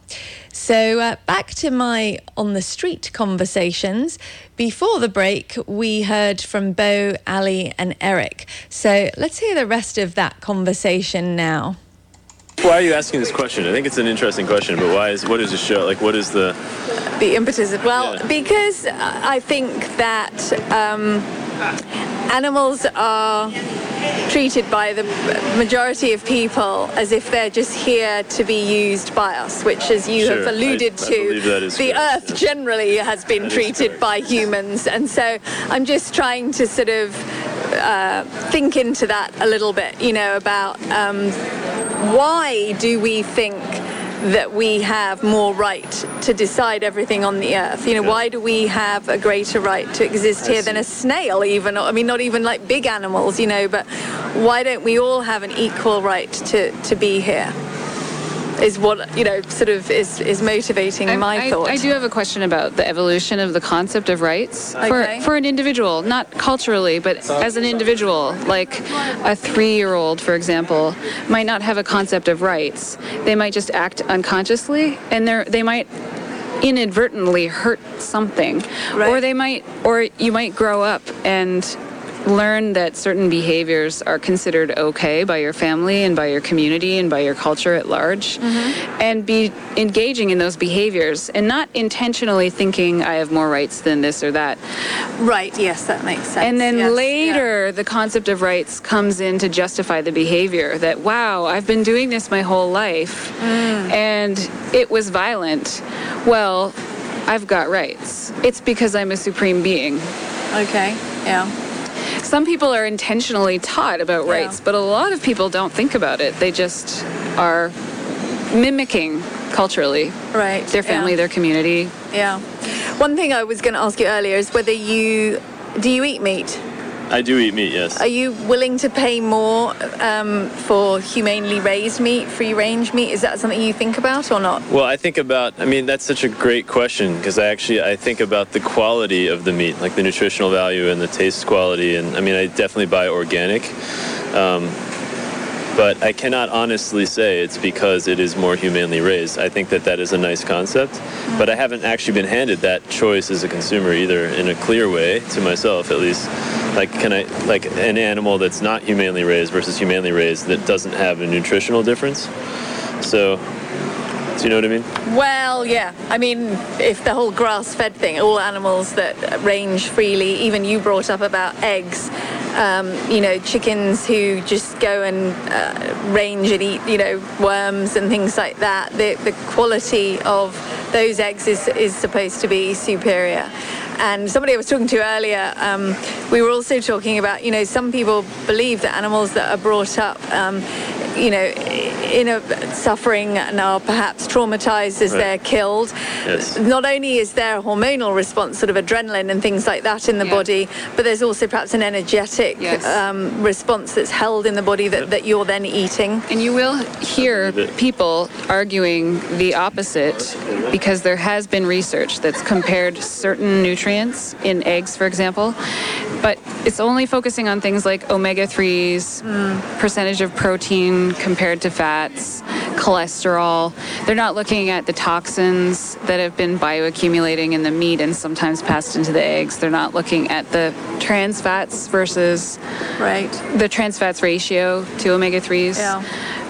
Speaker 2: So uh, back to my On the Street conversations. Before the break, we heard from Bo, Ali and Eric. So let's hear the rest of that conversation now.
Speaker 11: Why are you asking this question? I think it's an interesting question, but why is, what is the show, like, what is the...
Speaker 2: The impetus? Well,
Speaker 11: yeah.
Speaker 2: Because I think that um, animals are treated by the majority of people as if they're just here to be used by us, which, as you
Speaker 11: Sure,
Speaker 2: have alluded
Speaker 11: I- I
Speaker 2: to,
Speaker 11: believe that is
Speaker 2: the
Speaker 11: correct,
Speaker 2: Earth
Speaker 11: yeah.
Speaker 2: generally has been
Speaker 11: That is
Speaker 2: treated
Speaker 11: correct.
Speaker 2: by humans. And so I'm just trying to sort of uh, think into that a little bit, you know, about um, why do we think that we have more right to decide everything on the earth? You know,
Speaker 11: Yeah.
Speaker 2: why do we have a greater right to exist
Speaker 11: I
Speaker 2: here than
Speaker 11: see.
Speaker 2: a snail even? I mean, not even like big animals, you know, but why don't we all have an equal right to, to be here? Is what, you know, sort of is, is motivating
Speaker 10: I-
Speaker 2: my
Speaker 10: I,
Speaker 2: thought.
Speaker 10: I do have a question about the evolution of the concept of rights
Speaker 2: Okay.
Speaker 10: for, for an individual, not culturally, but as an individual. Like a three-year-old, for example, might not have a concept of rights. They might just act unconsciously, and they they might inadvertently hurt something,
Speaker 2: Right.
Speaker 10: or they might, or you might grow up and learn that certain behaviors are considered okay by your family and by your community and by your culture at large, and be engaging in those behaviors and not intentionally thinking I have more rights than this or that.
Speaker 2: Right, yes, that makes sense.
Speaker 10: And then
Speaker 2: Yes,
Speaker 10: later, the concept of rights comes in to justify the behavior that, wow, I've been doing this my whole life and it was violent. Well, I've got rights. It's because I'm a supreme being.
Speaker 2: yeah. Okay, yeah.
Speaker 10: Some people are intentionally taught about
Speaker 2: Yeah.
Speaker 10: rights, but a lot of people don't think about it. They just are mimicking culturally
Speaker 2: Right.
Speaker 10: their family,
Speaker 2: yeah.
Speaker 10: their community.
Speaker 2: Yeah. One thing I was going to ask you earlier is whether you, do you eat meat?
Speaker 11: I do eat meat, yes.
Speaker 2: Are you willing to pay more um, for humanely raised meat, free-range meat? Is that something you think about or not?
Speaker 11: Well, I think about, I mean, that's such a great question because I actually, I think about the quality of the meat, like the nutritional value and the taste quality. And I mean, I definitely buy organic. Um, But I cannot honestly say it's because it is more humanely raised. I think that that is a nice concept, but I haven't actually been handed that choice as a consumer either in a clear way, to myself at least. Like, can I, like an animal that's not humanely raised versus humanely raised that doesn't have a nutritional difference? So, do you know what I mean?
Speaker 2: Well, yeah. I mean, if the whole grass-fed thing, all animals that range freely, even you brought up about eggs, Um, you know, chickens who just go and uh, range and eat, you know, worms and things like that. The, the quality of those eggs is, is supposed to be superior. And somebody I was talking to earlier, um, we were also talking about, you know, some people believe that animals that are brought up, um, you know, in a suffering and are perhaps traumatized as right. they're killed.
Speaker 11: Yes.
Speaker 2: Not only is there a hormonal response, sort of adrenaline and things like that in the yeah. body, but there's also perhaps an energetic yes. um, response that's held in the body that, that you're then eating.
Speaker 10: And you will hear people arguing the opposite because there has been research that's compared certain nutrients in eggs, for example, but it's only focusing on things like omega threes, mm. percentage of protein compared to fats, cholesterol. They're not looking at the toxins that have been bioaccumulating in the meat and sometimes passed into the eggs. They're not looking at the trans fats versus
Speaker 2: right.
Speaker 10: the trans fats ratio to omega threes.
Speaker 2: Yeah.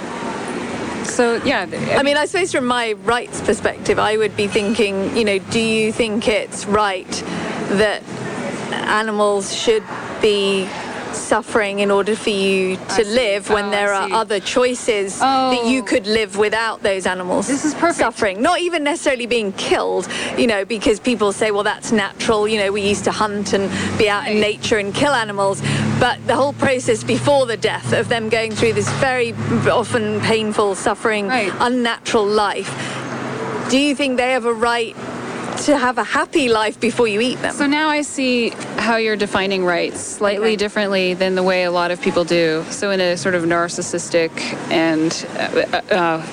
Speaker 10: So, yeah.
Speaker 2: I mean, I suppose from my rights perspective, I would be thinking, you know, do you think it's right that animals should be suffering in order for you to live when oh, there are other choices
Speaker 10: oh.
Speaker 2: that you could live without those animals
Speaker 10: this is perfect.
Speaker 2: suffering, not even necessarily being killed, you know, because people say, well, that's natural, you know, we used to hunt and be out right. in nature and kill animals, but the whole process before the death of them going through this very often painful, suffering,
Speaker 10: right.
Speaker 2: unnatural life, do you think they have a right to have a happy life before you eat them?
Speaker 10: So now I see how you're defining rights slightly okay. differently than the way a lot of people do. So in a sort of narcissistic and uh, uh,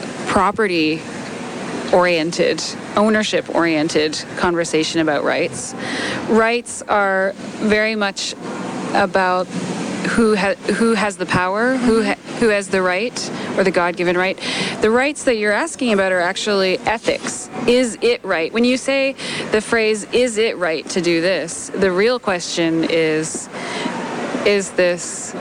Speaker 10: property-oriented, ownership-oriented conversation about rights, rights are very much about who ha- who has the power, who ha- who has the right, or the God-given right. The rights that you're asking about are actually ethics. Is it right? When you say the phrase, is it right to do this? The real question is, is this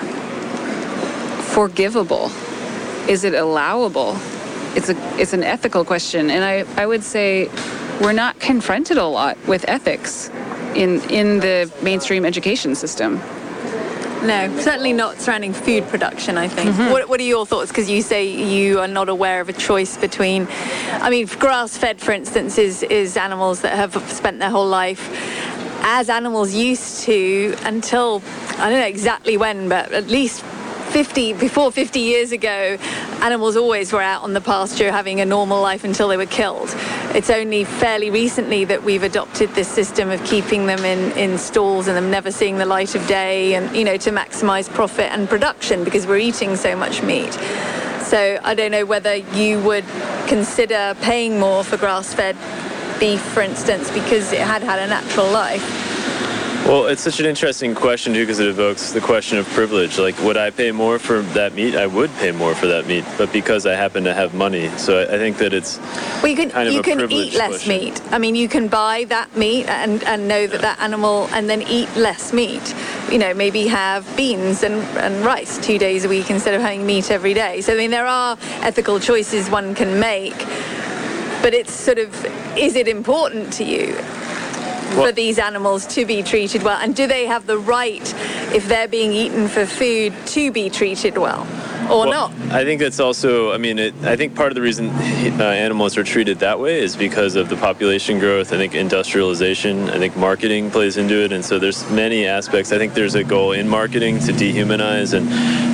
Speaker 10: forgivable? Is it allowable? It's a it's an ethical question. And I, I would say we're not confronted a lot with ethics in in the mainstream education system.
Speaker 2: No, certainly not surrounding food production, I think. Mm-hmm. What, what are your thoughts? Because you say you are not aware of a choice between, I mean, grass-fed, for instance, is, is animals that have spent their whole life as animals used to until, I don't know exactly when, but at least fifty, before fifty years ago, animals always were out on the pasture having a normal life until they were killed. It's only fairly recently that we've adopted this system of keeping them in, in stalls and them never seeing the light of day, and, you know, to maximize profit and production because we're eating so much meat. So I don't know whether you would consider paying more for grass-fed beef, for instance, because it had had a natural life.
Speaker 11: Well, it's such an interesting question, too, because it evokes the question of privilege. Like, would I pay more for that meat? I would pay more for that meat, but because I happen to have money. So I, I think that it's
Speaker 2: well, you can,
Speaker 11: kind of
Speaker 2: you
Speaker 11: a
Speaker 2: can
Speaker 11: privilege
Speaker 2: eat less
Speaker 11: question.
Speaker 2: meat. I mean, you can buy that meat and, and know that yeah. that animal, and then eat less meat. You know, maybe have beans and, and rice two days a week instead of having meat every day. So, I mean, there are ethical choices one can make, but it's sort of, is it important to you for these animals to be treated well? And do they have the right, if they're being eaten for food, to be treated well or
Speaker 11: well,
Speaker 2: not?
Speaker 11: I think that's also, I mean, it, I think part of the reason uh, animals are treated that way is because of the population growth. I think industrialization, I think marketing plays into it. And so there's many aspects. I think there's a goal in marketing to dehumanize and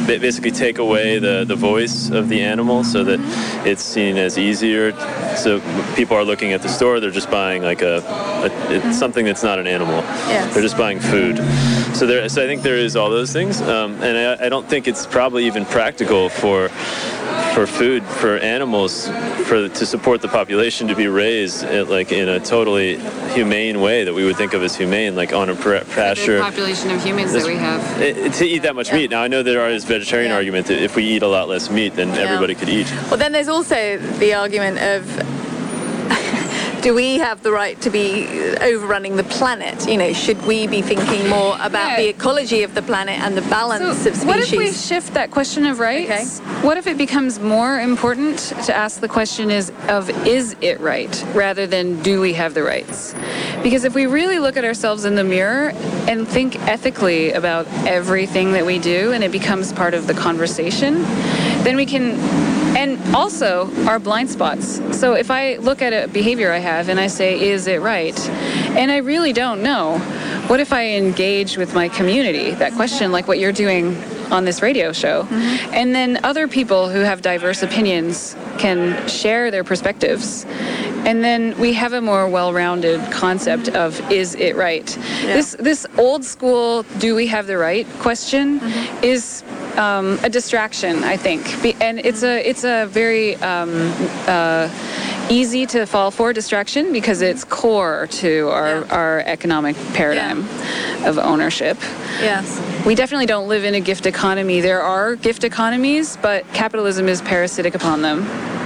Speaker 11: ba- basically take away the, the voice of the animal so that it's seen as easier. So people are looking at the store, they're just buying like a, a it's something that's not an animal.
Speaker 2: Yes.
Speaker 11: They're just buying food. So there, so I think there is all those things, um, and I, I don't think it's probably even practical for for food for animals for to support the population to be raised at, like in a totally humane way that we would think of as humane, like on a pra- pasture.
Speaker 10: The population of humans that we have.
Speaker 11: It, it, to eat that much
Speaker 2: Yeah.
Speaker 11: meat. Now I know there is vegetarian
Speaker 2: Yeah.
Speaker 11: argument that if we eat a lot less meat, then everybody could eat.
Speaker 2: Well, then there's also the argument of do we have the right to be overrunning the planet? You know, should we be thinking more about
Speaker 10: Yeah.
Speaker 2: the ecology of the planet and the balance
Speaker 10: So
Speaker 2: of species?
Speaker 10: what if we shift that question of rights?
Speaker 2: Okay.
Speaker 10: What if it becomes more important to ask the question is of is it right rather than do we have the rights? Because if we really look at ourselves in the mirror and think ethically about everything that we do and it becomes part of the conversation, then we can, and also our blind spots. So if I look at a behavior I have and I say, is it right? And I really don't know. What if I engage with my community? That question, like what you're doing on this radio show. Mm-hmm. And then other people who have diverse opinions can share their perspectives. And then we have a more well-rounded concept of is it right?
Speaker 2: Yeah.
Speaker 10: This this old school do we have the right question
Speaker 2: Mm-hmm.
Speaker 10: is um, a distraction, I think. Be, and it's a it's a very um, uh, easy to fall for distraction because it's core to our,
Speaker 2: Yeah.
Speaker 10: our economic paradigm of ownership.
Speaker 2: Yes.
Speaker 10: We definitely don't live in a gift economy. There are gift economies, but capitalism is parasitic upon them.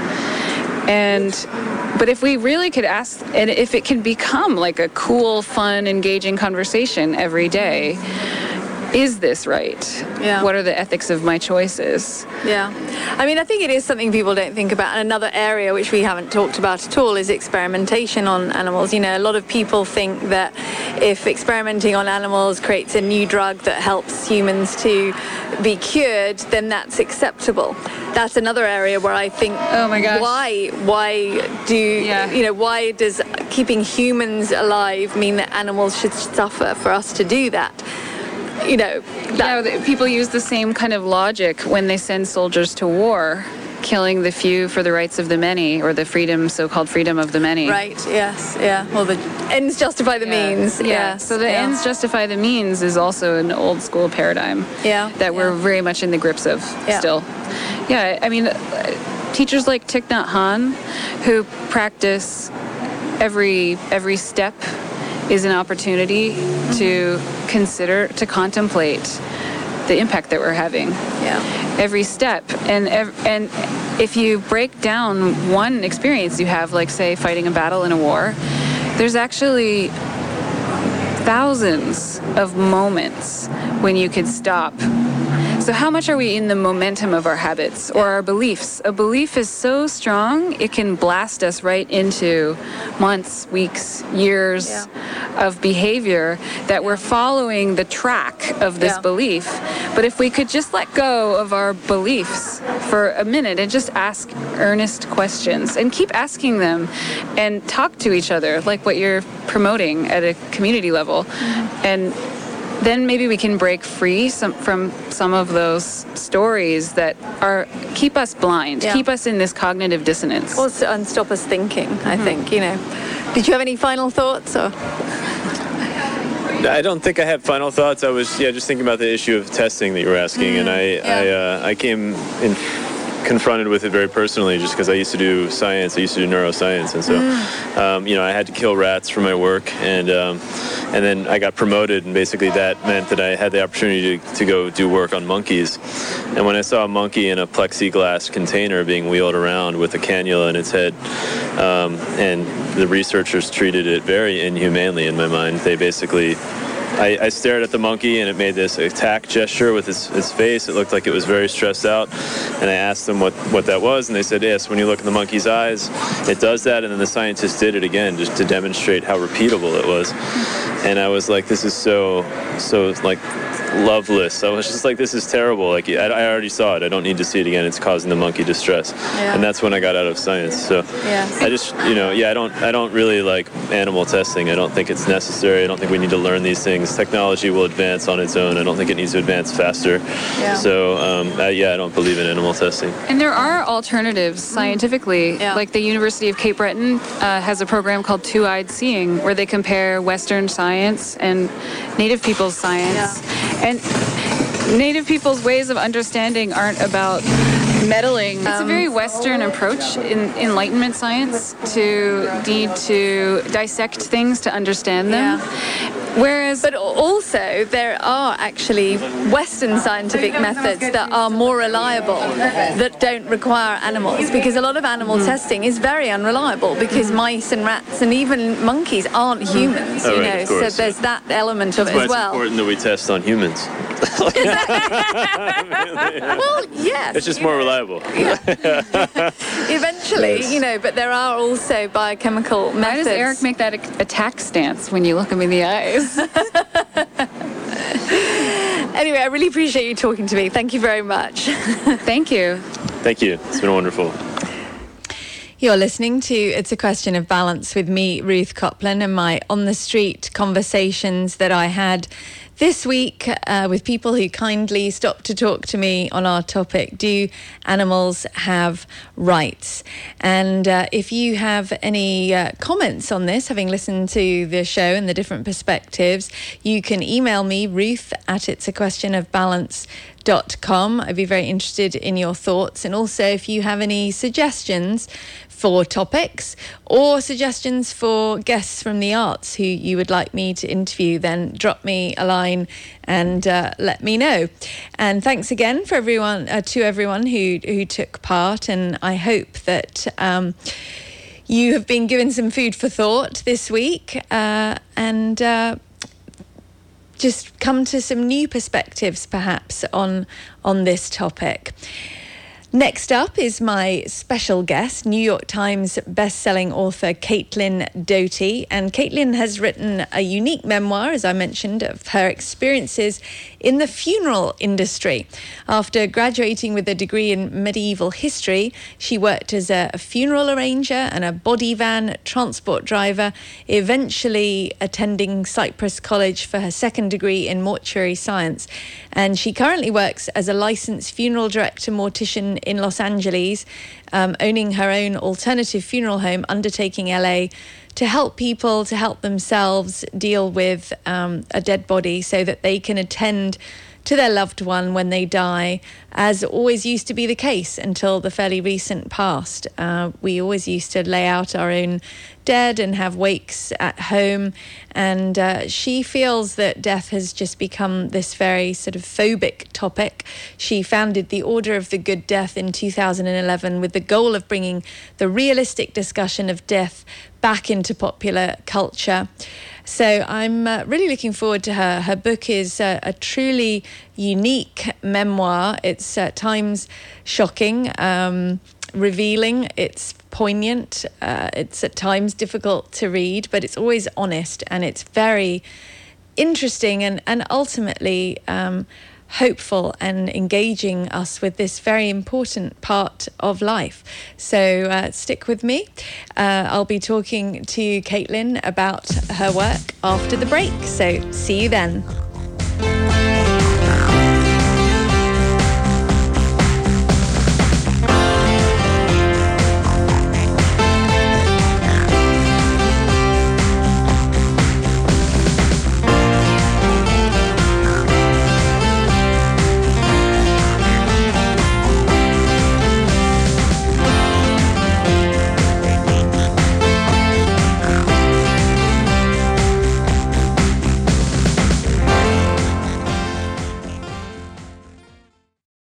Speaker 10: And but if we really could ask, and if it can become like a cool, fun, engaging conversation every day, is this right?
Speaker 2: Yeah.
Speaker 10: What are the ethics of my choices?
Speaker 2: Yeah. I mean, I think it is something people don't think about. And another area which we haven't talked about at all is experimentation on animals. You know, a lot of people think that if experimenting on animals creates a new drug that helps humans to be cured, then that's acceptable. That's another area where I think,
Speaker 10: oh my gosh,
Speaker 2: why, why do,
Speaker 10: Yeah.
Speaker 2: you know, why does keeping humans alive mean that animals should suffer for us to do that? You know,
Speaker 10: that, yeah, people use the same kind of logic when they send soldiers to war, killing the few for the rights of the many, or the freedom, so-called freedom of the many.
Speaker 2: Right, yes, yeah. Well, the ends justify the
Speaker 10: Yeah.
Speaker 2: means.
Speaker 10: Yeah,
Speaker 2: Yes,
Speaker 10: so the
Speaker 2: yeah.
Speaker 10: ends justify the means is also an old school paradigm
Speaker 2: Yeah.
Speaker 10: that we're very much in the grips of
Speaker 2: Yeah.
Speaker 10: still. Yeah, I mean, uh, teachers like Thich Nhat Hanh, who practice every every step is an opportunity to consider, to contemplate the impact that we're having.
Speaker 2: Yeah.
Speaker 10: Every step. And ev- and if you break down one experience you have, like say fighting a battle in a war, there's actually thousands of moments when you could stop. So how much are we in the momentum of our habits or our beliefs? A belief is so strong, it can blast us right into months, weeks, years
Speaker 2: Yeah.
Speaker 10: of behavior that we're following the track of this
Speaker 2: Yeah.
Speaker 10: belief. But if we could just let go of our beliefs for a minute and just ask earnest questions and keep asking them and talk to each other like what you're promoting at a community level. Mm-hmm. And then maybe we can break free some, from some of those stories that are keep us blind,
Speaker 2: Yeah.
Speaker 10: keep us in this cognitive dissonance.
Speaker 2: Or s- and stop us thinking, I think, you know. Did you have any final thoughts? Or?
Speaker 11: I don't think I have final thoughts. I was yeah just thinking about the issue of testing that you were asking,
Speaker 2: Mm,
Speaker 11: and I
Speaker 2: yeah.
Speaker 11: I, uh, I came in confronted with it very personally just because I used to do science. I used to do neuroscience, and so
Speaker 2: Mm.
Speaker 11: um, you know I had to kill rats for my work, and um, and then I got promoted, and basically that meant that I had the opportunity to, to go do work on monkeys. And when I saw a monkey in a plexiglass container being wheeled around with a cannula in its head, um, and the researchers treated it very inhumanely in my mind. They basically I, I stared at the monkey, and it made this attack gesture with its, its face. It looked like it was very stressed out. And I asked them what, what that was, and they said, yes, when you look in the monkey's eyes, it does that. And then the scientists did it again just to demonstrate how repeatable it was. And I was like, this is so, so like loveless. I was just like, this is terrible. Like, I, I already saw it. I don't need to see it again. It's causing the monkey distress.
Speaker 2: Yeah.
Speaker 11: And that's when I got out of science. So
Speaker 2: Yeah.
Speaker 11: I just, you know, yeah, I don't, I don't really like animal testing. I don't think it's necessary. I don't think we need to learn these things. Technology will advance on its own. I don't think it needs to advance faster.
Speaker 2: Yeah.
Speaker 11: So, um, I, yeah, I don't believe in animal testing.
Speaker 10: And there are alternatives scientifically.
Speaker 2: Yeah.
Speaker 10: Like the University of Cape Breton uh, has a program called Two-Eyed Seeing, where they compare Western science and Native people's science. And Native people's ways of understanding aren't about meddling. It's a very Western approach in Enlightenment science to need to dissect things to understand them. Whereas,
Speaker 2: but also there are actually Western scientific methods that are more reliable, that don't require animals, because a lot of animal testing is very unreliable, because mice and rats and even monkeys aren't humans,
Speaker 11: Oh,
Speaker 2: you
Speaker 11: right,
Speaker 2: know.
Speaker 11: of course.
Speaker 2: So there's that element of
Speaker 11: That's
Speaker 2: it
Speaker 11: why
Speaker 2: as
Speaker 11: it's
Speaker 2: well.
Speaker 11: important that we test on humans.
Speaker 2: Well, yes.
Speaker 11: It's just more reliable.
Speaker 2: Eventually,
Speaker 11: Yes.
Speaker 2: you know, but there are also biochemical methods.
Speaker 10: why does Eric make that attack stance when you look him in the eyes?
Speaker 2: Anyway, I really appreciate you talking to me. Thank you very much.
Speaker 10: Thank you.
Speaker 11: Thank you. It's been wonderful.
Speaker 2: You're listening to It's a Question of Balance with me, Ruth Copland, and my on-the-street conversations that I had this week uh, with people who kindly stopped to talk to me on our topic, do animals have rights? And uh, if you have any uh, comments on this, having listened to the show and the different perspectives, you can email me, Ruth at it's a question of balance dot com. I'd be very interested in your thoughts. And also if you have any suggestions for topics or suggestions for guests from the arts who you would like me to interview, then drop me a line and uh, let me know. And thanks again for everyone, uh, to everyone who who took part. And I hope that um, you have been given some food for thought this week, uh, and uh, just come to some new perspectives perhaps on on this topic. Next up is my special guest, New York Times best-selling author Caitlin Doughty. And Caitlin has written a unique memoir, as I mentioned, of her experiences in the funeral industry. After graduating with a degree in medieval history, she worked as a funeral arranger and a body van transport driver, eventually attending Cypress College for her second degree in mortuary science. And she currently works as a licensed funeral director mortician in Los Angeles, um, owning her own alternative funeral home, Undertaking L A, to help people, to help themselves deal with um, a dead body so that they can attend to their loved one when they die, as always used to be the case until the fairly recent past. Uh, we always used to lay out our own dead and have wakes at home, and uh, she feels that death has just become this very sort of phobic topic. She founded the Order of the Good Death in two thousand eleven with the goal of bringing the realistic discussion of death back into popular culture. So I'm uh, really looking forward to her. Her book is uh, a truly unique memoir. It's at times shocking, um, revealing, it's poignant, uh, it's at times difficult to read, but it's always honest, and it's very interesting and, and ultimately um, hopeful and engaging us with this very important part of life. So uh, stick with me. Uh, I'll be talking to Caitlin about her work after the break. So see you then.